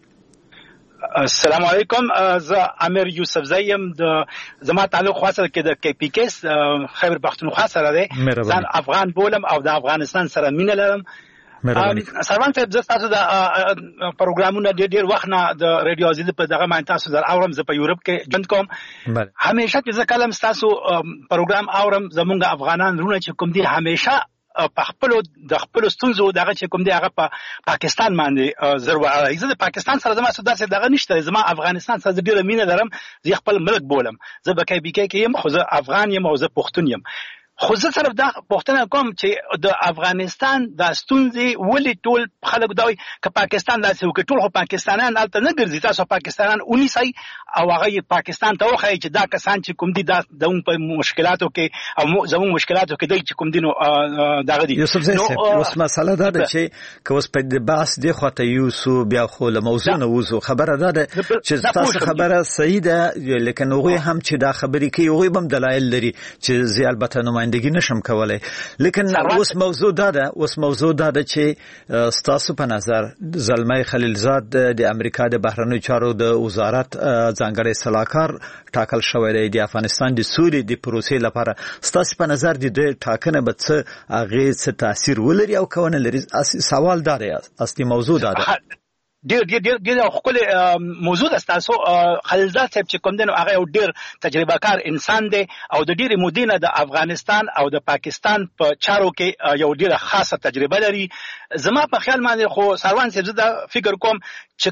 السلام علیکم زه امیر یوسف زیم زما تعلق خاصه کې د کې پی کیس خیبر پختونخوا سره دی ځان افغان بولم او د افغانستان سره مینه لرم سروان صاحب زه تاسو د پروګرامونو ډېر وخت نه د رادیو ازادي په دغه باندې تاسو در اورم زه په یورپ کې ژوند کوم همیشه چې زه کلم تاسو پروګرام اورم زمونږ افغانان رونه چې کوم دي همیشه په خپل ستونزو دغه چې کوم دی هغه په پاکستان باندې ضرور زه د پاکستان سره زما سوداسه دغه نشته زما افغانستان سره ډیره مینه لرم زه خپل ملک بولم زه به کې بي کې یم خو زه افغان یم او زه پښتون یم خو زه صرف دا پوښتنه کوم چې د افغانستان د ستونزې ولې ټول خلک دوی که پاکستان داسې وکړي ټول خو پاکستانیان هلته نه ګرځي تاسو پاکستانیان ونیسئ او هغه پاکستان ته وښایي چې دا کسان چې کوم دي دا زموږ په مشکلاتو کې او زموږ مشکلاتو کې دی چې کوم دي نو دغه دي یوسف زی صاحب اوس مسله دا ده چې که اوس په بحث دی خواته یوسو بیا خو له موضوع نه وځو خبره ده چې تاسو خبره صحیح ده لیکن هغوی هم چې دا خبرې کوي هغوی هم دلایل لري چې زی البته نمایندګي نشم کولای لیکن اوس موضوع دا ده چې ستاسو په نظر زلمه خلیلزاد د امریکا د بهرنیو چارو د وزارت ځانګړی سلاکار ټاکل شوی دی د افغانستان د سولې د پروسې لپاره ستاسو په نظر د ټاکنه به څه هغه څه تاثیر ولري او کونه لري سوال دا دی اصلي موضوع دا ده ډېر خپل موضوع تاسو خلیلزاد صاحب چې کوم دین هغه یو ډېر تجربه کار انسان دی او د ډېر مودینه د افغانستان او د پاکستان په چارو کې یو ډېر خاصه تجربه لري زما په خیال باندې خو سروان صاحب زه فکر کوم چې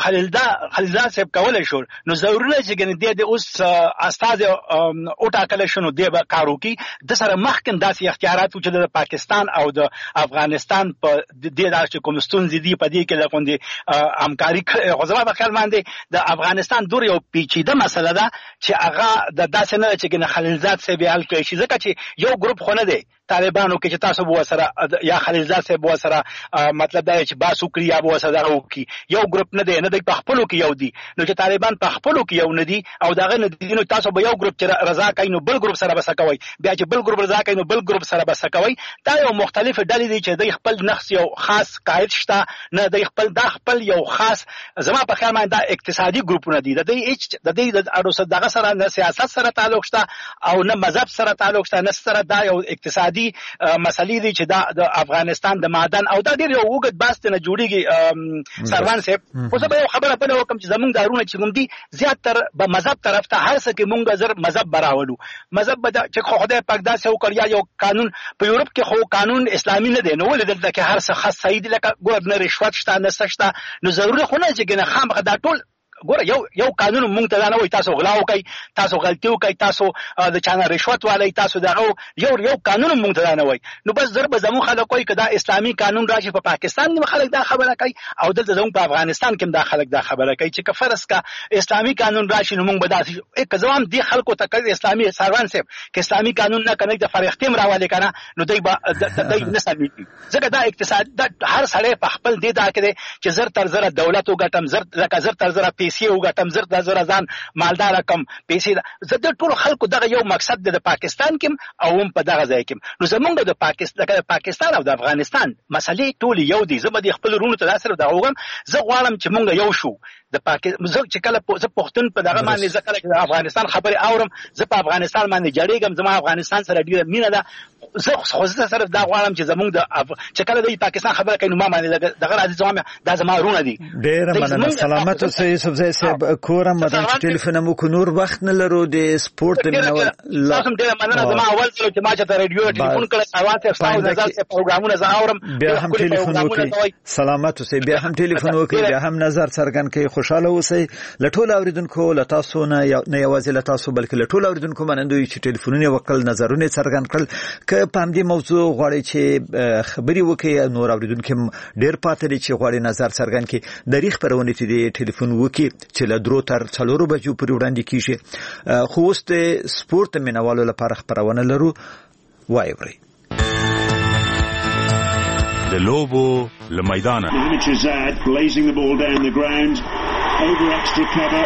خلیلزاد صاحب کولای شو نو ضروري نه چې ګنې د اوس استاد او ټاکل شنو دی به کارو کې د سره مخکې داسې اختیارات چې د پاکستان او د افغانستان په دې داسې کوم ستونزې دي په دې کې لکه همکاري غوښمه په خیال باندې د افغانستان دور یو پیچیده مسله ده چې هغه د داسې نه چې ګنې خلیلزاد صاحب حل کوي چې ځکه چې یو ګروپ خو نه دی طالبانو کې چې تاسو بو سره یا خلیلزاد صاحب بو سره مطلب دا چې باسو کړی یا بو سره وکي یو ګروپ نه دی نه د خپلو کې یو دی نو چې طالبان په خپلو کې یو نه دی او داغه نه دی نو تاسو به یو ګروپ چې رضا کوي نو بل ګروپ سره بسکوي بیا چې بل ګروپ رضا کوي نو بل ګروپ سره بسکوي دا یو مختلف ډلې دي چې د خپل نقص یو خاص قائد شته نه د خپل یو خاص زما په خیال باندې دا اقتصادي ګروپونه دي د دې د اړوسه دغه سره نه سیاست سره تعلق شته او نه مذهب سره تعلق شته نه سره دا یو اقتصادي مسلې دي چې د افغانستان د معدن او دا ډېر یو وګت باست نه جوړیږي سروان صاحب خو زه به یو خبره په وکم چې زمونږ دارونه چې کوم دي زیاتره به مذهب طرف ته هر څه کې مونږ زر مذهب براولو مذهب به چې خدای پاک داسې وکړ یا یو قانون په یورپ کې خو قانون اسلامي نه دی نو ولې دلته کې هر څه خاص صحیح دي لکه ګور نه رشوت شته نه سشته نو ضروري خو نه چې ګنه خامخ دا ټول ګوره یو قانون مونږ ته نه وای تاسو غلا وکي تاسو غلطي وکي تاسو د چانه رشوت والی تاسو دغه یو قانون مونږ ته نه وای نو بس ضرب زمو خلک کوي کدا اسلامي قانون راشي په پاکستان کې خلک دا خبره کوي او دلته زمو په افغانستان کې دا خلک دا خبره کوي چې کفرس کا اسلامي قانون راشي نو مونږ به داسې یک ځوام دی خلکو ته کوي اسلامي سروان صاحب کې اسلامي قانون نه کنه د فرښتیم راواله کنه نو دوی نه سمي ځکه دا اقتصاد هر سړی په خپل دی دا کوي چې زر تر زر دولت وګټم زر تر زر پیسې وګټم زر د زر ځان مالدار کم پیسې زه د ټول خلکو دغه یو مقصد د پاکستان کې او هم په دغه ځای کې نو زمونږ د پاکستان او د افغانستان مسلې ټول یو دي زه به خپل رونو ته داسره دا وګم زه غواړم چې مونږ یو شو د پاکستان چې کله زه پښتون په دغه باندې زه کله د افغانستان خبرې اورم زه په افغانستان باندې جړېږم زما افغانستان سره ډیره مینه ده زه خو زه صرف دا غواړم چې زمونږ د چې کله د پاکستان خبره کوي نو ما باندې دغه راځي زما دا زما رونه دي ډیره مننه سلامت اوسئ یوسف زی صاحب کورم مدام چې ټلیفون مو کو نور وخت نه لرو د سپورت منول تاسو ډیره مننه زما اول ځل چې ما چې رادیو ټلیفون کړه سوال ته تاسو نظر ته پروګرامونه زه اورم بیا هم ټلیفون وکړئ سلامت اوسئ بیا هم ټلیفون وکړئ بیا هم نظر څرګند کړئ خوشاله اوسئ لټول اوریدونکو لتاسو نه یوازې لتاسو بلکې لټول اوریدونکو منندوی چې ټلیفونونه وکړل نظرونه څرګند کړل ک په دې موضوع غواړي چې خبري وکړي نور اوریدونکو ډیر پاتې چې غواړي نظر څرګند کړي د ریخ پرونه ته ټلیفون وکړي چې له درو تر 4 بجو پورې وړاندې کیږي خو اوس د سپورت مینوالو لپاره خبرونه لرو وایوري د لوبو له میدانه over extra cover.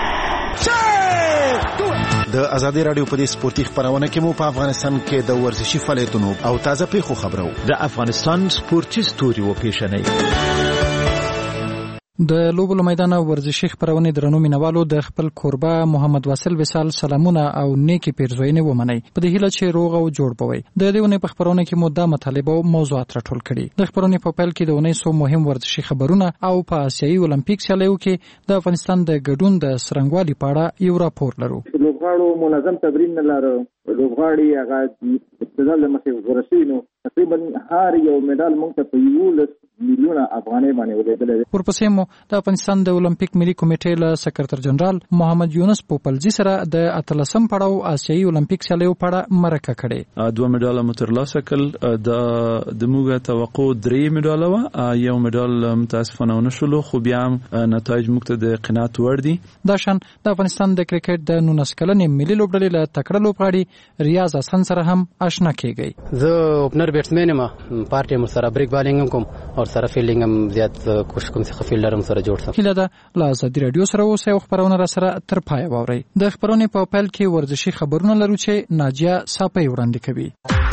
د ازادي رادیو په دې سپورتي خبرونه کې مو په افغانستان کې د ورزشي فعالیتونو او تازه پیښو خبرو د افغانستان سپورتي ستوري و پیښنې د لوبو میدان ورزشي خبرونه درنو مینوالو د خپل کوربه محمد واصل وصال سلامونه او نیکی پیرزوینه ومني په دې هیله چې روغ او جوړ بوي د دېونه په خبرونه کې مو د مطالبه او موضوعات راټول کړي د خبرونه په پیل کې د ونې سو مهم ورزشي خبرونه او په آسیایي اولمپیک سیالیو کې د افغانستان د ګډون د سرنګوالي په اړه یو راپور لرو لوبغاړو منظم تمرین نه لرو لوبغاړي هغه د مخې ورسینو تقریبا هر یو مډال موږ ته په 11 میلیونه افغانۍ باندې ولېدل. ورپسې مو د افغانستان د اولمپیک ملي کمیټې له سکرټر جنرال محمد یونس پوپلزي سره د اتلسم پړاو آسیایي اولمپیک سیالیو په اړه مرکه کړې. 2 مډال مو ترلاسه کړل د موږ توقع 3 مډال و یو مډال متاسفانه ونشول خو بیا نتایج موږ ته د قناعت وړ دي. دا شان د افغانستان د کرکټ د 19 کلنې ملي لوبډلې له تکړه لوبغاړي ریاض حسن سره هم آشنا کیږي. زه اوپنر بیټسمن یم پارټي مو سره بریک بالینګ کوم او سره فیلډینګ هم زیات کوشش کوم چې فیلډر هم سره جوړ شم. هیله ده له ازادي رادیو سره اوسه او خبرونه را سره تر پای واوري. د خبرونه په پیل کې ورزشي خبرونه لرو چې ناجیه صاپي وړاندې کوي.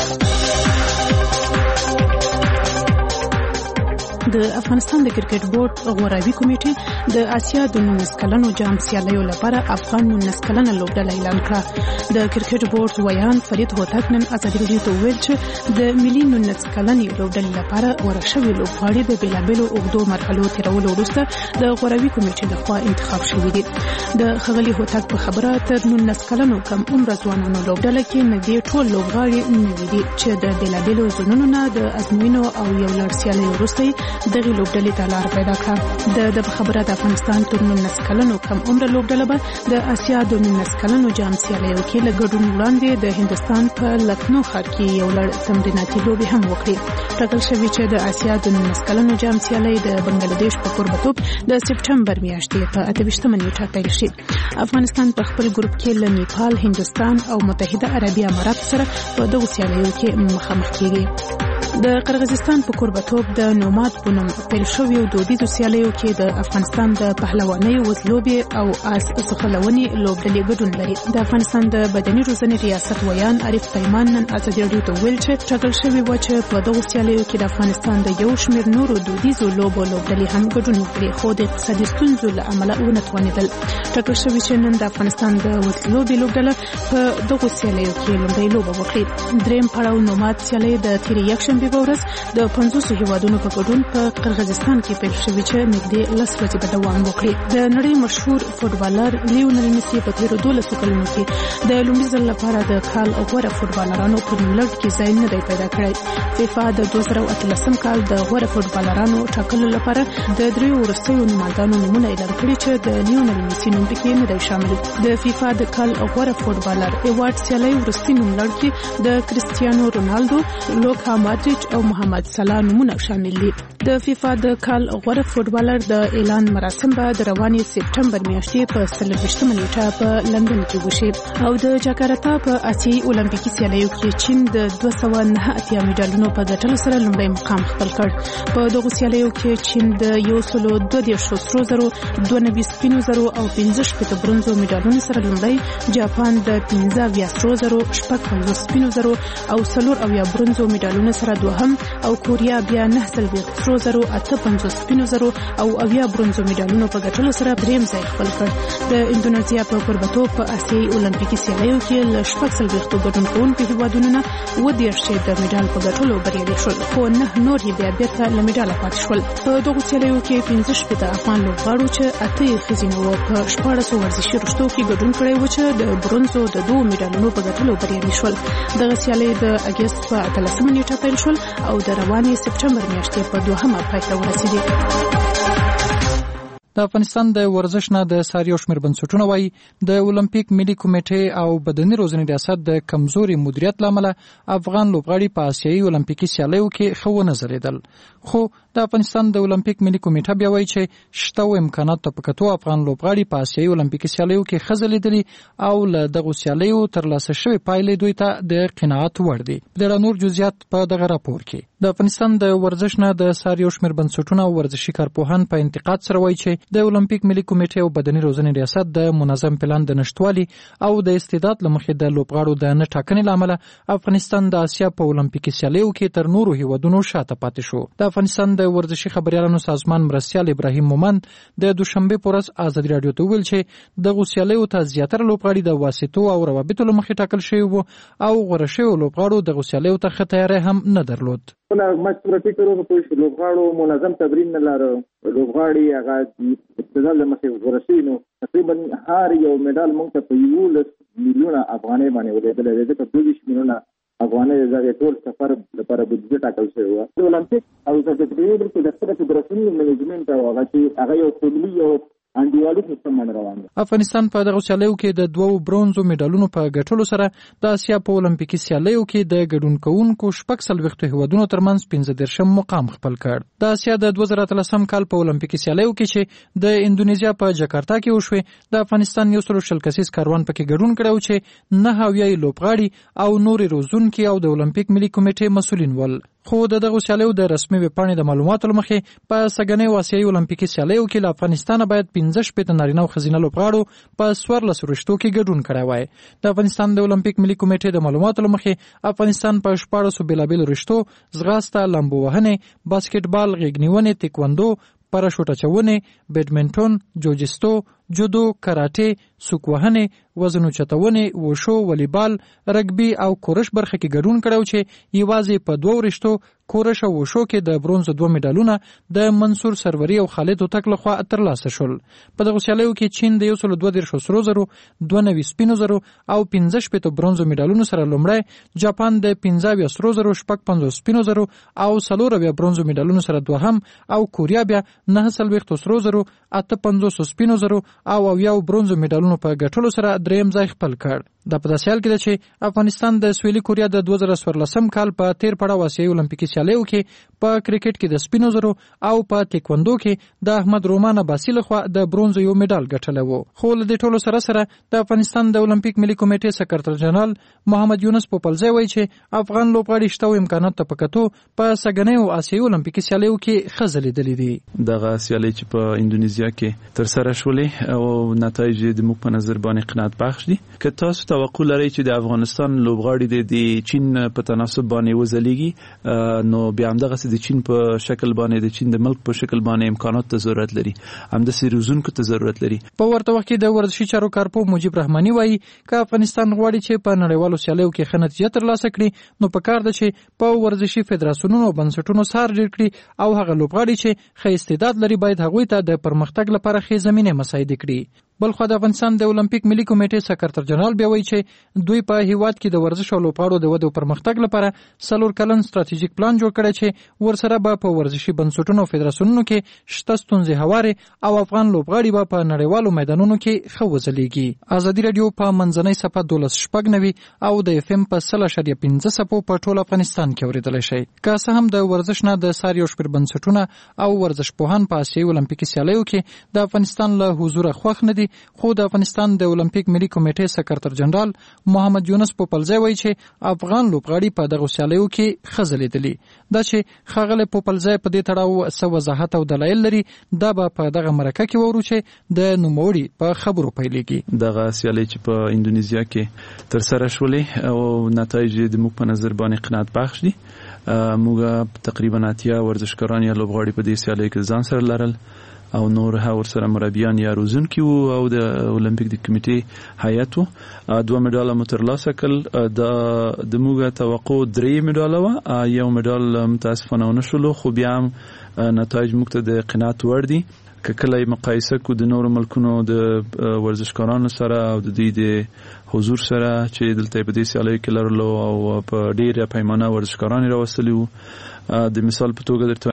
د افغانستان د کرکټ بورډ غوراوي کمیټې د آسیا د 19 کلنو جام سیالیو لپاره افغان 19 کلنه لوبډله اعلان کړه. د کرکټ بورډ ویان فرید هوتک نن ازادي رادیو ته ویل چې د ملي 19 کلنې لوبډلې لپاره ورشوي لوبغاړي د بیلابېلو اوږدو مرحلو تیرولو وروسته د غوراوي کمیټې لخوا انتخاب شوي دي. د ښاغلي هوتک په خبره تر 19 کلنو کم عمر ځوانانو لوبډله کې نږدې ټول لوبغاړي نوي دي چې د بیلابېلو زونونو نه د ازموینو او یو لړ سیالیو وروسته دغه لوبډلې ته لار پیدا کړه. د خبره د افغانستان تر 19 کلنو کم عمر لوبډله به د آسیا د 19 کلنو جام سیالیو کې له ګډون وړاندې د هندستان په لکنو ښار کې یو لړ تمریناتي لوبې هم وکړې. ټاکل شوی چې د آسیا د 19 کلنو جام سیالي د بنگلاديش په کوربتوب د سپټمبر میاشتې په 28 نیټه پیل شي. افغانستان په خپل ګروپ کې له نیپال، هندستان او متحده عربي امارات سره په دغه سیالیو کې مخامخ کیږي. د قرغیزستان په کوربتوب د نوماد په نوم پیل شویو دودیزو سیالیو کې د افغانستان د پهلوانۍ وزلوبې او آس ځغلونې لوبډلې ګډون لري. د افغانستان د بدني روزنې ریاست ویان عارف پیمان نن ازادي رادیو ته ویل چې ټاکل شوی و چې په دغه سیالیو کې د افغانستان د یو شمېر نورو دودیزو لوبډلې هم ګډون وکړي خو د اقتصادي ستونزو له امله ونه توانېدل. ټاکل شوی چې نن د افغانستان د وزلوبې لوبډله په دغه سیالیو کې لومړی لوبه وکړي. دریم پړاو نوماد سیالي د تیرې یکشنبې په ورځ د 50 هیوادونو په ګډون په قرغیزستان کې پیل شوی چې نږدې 10 ورځې به دوام وکړي. د نړۍ مشهور فوټبالر لیونل میسي په تیرو 12 کلونو کې د لومړي ځل لپاره د کال غوره فوټبالرانو په نوملړ کې ځای نه دی پیدا کړی. فیفا د 2013 کال د غوره فوټبالرانو ټاکلو لپاره د دریو وروستیو نوماندانو نومونه اعلان کړي چې د لیونل میسي نوم پکې نه دی شامل. د فیفا د کال غوره فوټبالر ایوارډ سیالي وروستي نوملړ کې د کریستیانو رونالدو، لوکا مادریچ او محمد صلاح نومونه شامل دي. د فیفا د کال غوره فوټبالر د اعلان مراسم به د روانې سپټمبر میاشتې په 23 نیټه په لندن کې وشي او د جاکارتا په آسیایي اولمپیکي سیالیو کې چین د 209 میډالونو په ګټلو سره لومړی مقام خپل کړ. په دغه سیالیو کې چین د 122 سرو زرو، 92 سپینو زرو او 15 برونزو میډالونو سره لومړی، جاپان د 15 سرو زرو، 50 سپینو زرو او 4 برونزو میډالونو سره دوهم او کوریا بیا 9 سرو زرو، 58 سپینو زرو او 80 برونزو میډالونو په ګټلو سره دریم ځای خپل کړ. د اندونیزیا په کوربتوب په آسیایي اولمپیکي سیالیو کې له 40 ګډون کوونکو هیوادونو نه 10 د میډال په ګټلو بریالي شول خو 9 نور یې بیا بیرته له میډاله پاتې شول. په دغه سیالیو کې 15 افغان لوبغاړو چې 8 ښځینه په 14 ورزشي رشتو کې ګډون کړی و چې د برونزو د 2 میډالونو په ګټلو بریالي شول. دغه سیالي د اگست په 13 نیټه پیل شول او د روانې سپټمبر میاشتې په 2 پای ته ورسېدې. د افغانستان د ورزش نه د ساریو شمیر بنسټونه وایي د اولمپیک ملي کمیټې او بدني روزنې ریاست د کمزوري مدیریت لامل افغان لوبغاړي په آسیایي اولمپیکي سیالیو کې ښه ونه ځلیدل. خو د افغانستان د اولمپیک ملي کمیټه بیا وایي چې شته امکانات په کتو افغان لوبغاړي په آسیایي اولمپیکي سیالیو کې ښه ځلیدلي او له دغه سیالیو ترلاسه شوی پایلې دوی ته د قناعت وړ دي. د نور جزئیات په دغه راپور کې. د افغانستان د ورزش نه د ساریو شمیر بنسټونه او ورزشي کارپوهان په انتقاد سره وایي چې د اولمپیک ملي کمیټې او بدني روزنې ریاست د منظم پلان د نشټوالي او د استعداد لمخې د لوبغاړو د نه ټاکنې لامل افغانستان د اسیا په اولمپیکي سیالیو کې تر نورو هیوادونو شاته پاتې شو. د افغانستان د ورزشي خبريالانو سازمان مرستیال ابراهیم مومند د دوشنبه پر ورځ آزادي رادیو ته ویل چې د غوسیالیو ته زیاتره لوبغاړي د واسطو او روابطو لمخې ټاکل شوي وو او غوره شوي لوبغاړو د غوسیالیو ته ښه تیاری هم نه درلود. مشورتي کړو په لوبغاړو منظم تمرین نه لاره لوبغاړي هغه استعداد لمخې غوره شوي نو تقریبا هر یو میډال موږ ته په 11 میلیونه افغانۍ باندې ولېدل دي په 22 میلیونه افغانۍ د ټول سفر لپاره بودیجه ټاکل شوی و. د اولمپیک او د فدراسیون د فدراسیون منیجمنت او هغه یو فاميلي او انډیوالي سیستم باندې روان دي. افغانستان په دغه سیالیو کې د 2 برونزو میډالونو په ګټلو سره د اسیا په اولمپیکي سیالیو کې د ګډون کوونکو 14 هیوادونو ترمنځ 15 مقام خپل کړ. د اسیا د 2013 کال په اولمپیکي سیالیو کې چې د اندونیزیا په جکارتا کې وشوه د افغانستان 140 کسیز کاروان پکې ګډون کړو چې نه هاویای لوبغاړي او نور روزونکي او د اولمپیک ملي کمیټې مسؤلین ول. خو دغه سیالیو د رسمي ویبپاڼې د معلوماتو لمخې په سګنې واسیايي اولمپیکي سیالیو کې له افغانستان باید 15 نارینه او ښځینه لوبغاړو په 14 رشتو کې ګډون کړی وای. د افغانستان د اولمپیک ملي کمیټې د معلوماتو لمخې افغانستان په 14 بیلابیل رشتو ځغاسته، لامبو وهنې، باسکټبال، غېږنیونې، تکواندو، پاراشوټ اچونې، بیډمنټون، جوجستو، جودو، کراټې، سوک وهنې، وزن اوچتونې، وشو، والیبال، رګبي او کورش برخه کې ګډون کړو چې یوازې په 2 رشتو کورش او وشو کې د برونز 2 میډالونه د منصور سروري او خالد هوتک لخوا ترلاسه شول. په دغه سیالیو کې چین د 122 سرو زرو، 92 سپینو زرو او 15 برونز میډالونو سره لومړی، جاپان د 15 سرو زرو، 55 سپینو زرو او 4 برونز میډالونو سره دوهم او کوریا بیا 9 سرو زرو، 58 سپینو زرو او 90 برونز میډالونو په ګټلو سره دریم ځای خپل کړ. د په داسې حال کې ده چې افغانستان د سویلي کوریا د 2014 کال په تیر پړاو آسیايي اولمپیکي سیالیو کې په کرکټ کې د سپینو زرو او په تکواندو کې د احمد رومان عباسي لخوا د برونز یو میډال ګټلی و. خو له دې ټولو سره د افغانستان د اولمپیک ملي کمیټې سکرټر جنرال محمد یونس پوپلزی وایي چې افغان لوبغاړي شته او امکانات ته پکتو په سګنې او آسیايي اولمپیکي سیالیو کې ښه ځلیدلي دي. دغه سیالۍ چې په اندونیزیا کې تر سره شولې او نتایج د موږ په نظر باندې قناعت بخش دي. که تاسو توقع لرئ چې د افغانستان لوبغاړي د چین په تناسب باندې وځلیږي نو بیا هم دغه د چین په شکل باندې د چین د ملک په شکل باندې امکانات ته ضرورت لري، هم د روزونکو ته ضرورت لري. په ورته وخت کې د ورزشي چارو کارپو مجيب رحماني وایي چې افغانستان غواړي چې په نړیوالو سیالیو کې ښه نتیجه ترلاسه کړي نو پکار ده چې په ورزشي فدراسیونونو او بنسټونو سر ډیر کړي او هغه لوبغاړي چې ښه استعداد لري باید هغوی ته د پرمختګ لپاره ښې زمینه مساعده کړي. بلخو د افغانستان د اولمپیک ملي کمیټې سکرټر جنرال بیا وایي چې دوی په هیواد کې د ورزش او لوبغاړو د ودې او پرمختګ لپاره 4 کلن ستراتیژیک پلان جوړ کړی چې ورسره به په ورزشي بنسټونو او فدراسیونونو کې شته ستونزې هوارې او افغان لوبغاړي به په نړیوالو میدانونو کې ښه وځلیږي. ازادي رادیو په منځنۍ صفحه 12.9 او د FM په 0.5 صفو په ټول افغانستان کې اوریدلای شئ. که څه هم د ورزش نه د ساریو شپږ بنسټونه او ورزش پوهان په آسیايي اولمپیکي سیالیو کې د افغانستان له حضور خوښ نه دي، خو د افغانستان د اولمپیک ملي کمیټې سکرټر جنرال محمد یونس پوپلزی وایي چې افغان لوبغاړي په دغه سیالیو کې ښه ځلیدلي. دا چې ښاغلی پوپلزی په دې تړاو څه وضاحت او دلایل لري دا به په دغه مرکه کې وورو چې د نوموړي په خبرو پیلېږي. دغه سیالۍ چې په اندونیزیا کې تر سره شولې او نتایج د موږ په نظر باندې قناعت بخش دي. موږ تقریبا 80 ورزشکاران یا لوبغاړي په دې سیالۍ کې ځان سره لرل او نور ها ورسره مربیان یا روزونکي وو او د اولمپیک د کمیټې هیئت وو. 2 میډاله مو ترلاسه کړل. د موږ توقع 3 میډاله وه، 1 میډال متاسفانه ونه شولو، خو بیا هم نتایج موږ ته د قناعت وړ دي. که کله یې مقایسه کو د نورو ملکونو د ورزشکارانو سره او د دوی د حضور سره چې دلته په دې سیالیو کې لرلو او په ډېره پیمانه ورزشکاران راوستلي وو، د مثال په توګه درته